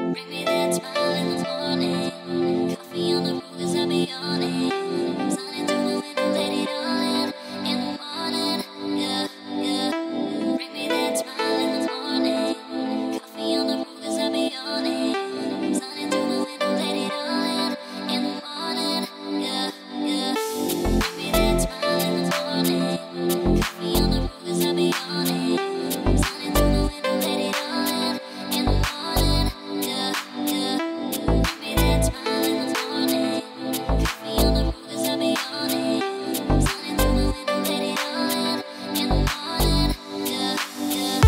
Bring me that smile in the morning. Coffee on the roof 'cause I be yawning. Sunlight through my window, let it all in the morning. Yeah, yeah. Bring me that smile in the morning. Coffee on the roof 'cause I be yawning. Sunlight through my window, let it all in the morning. Yeah, yeah. Bring me that smile in the morning. Coffee on the roof 'cause I be yawning. Sunlight through my window, let it all in the morning. Yeah, yeah. Bring me that smile in the morning. Coffee on the roof 'cause I be yawning. Sunlight through my window, let it all in the morning. Yeah, yeah.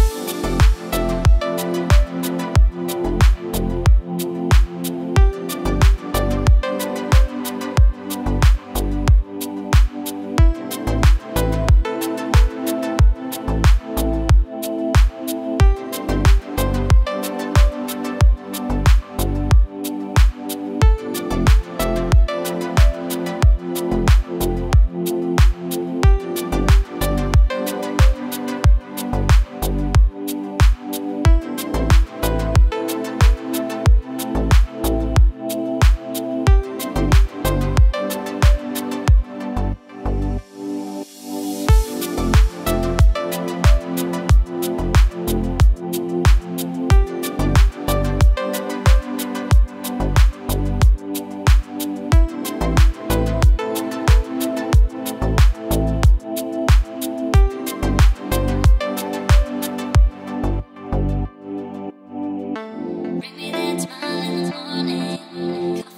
Bring me that smile in the morning.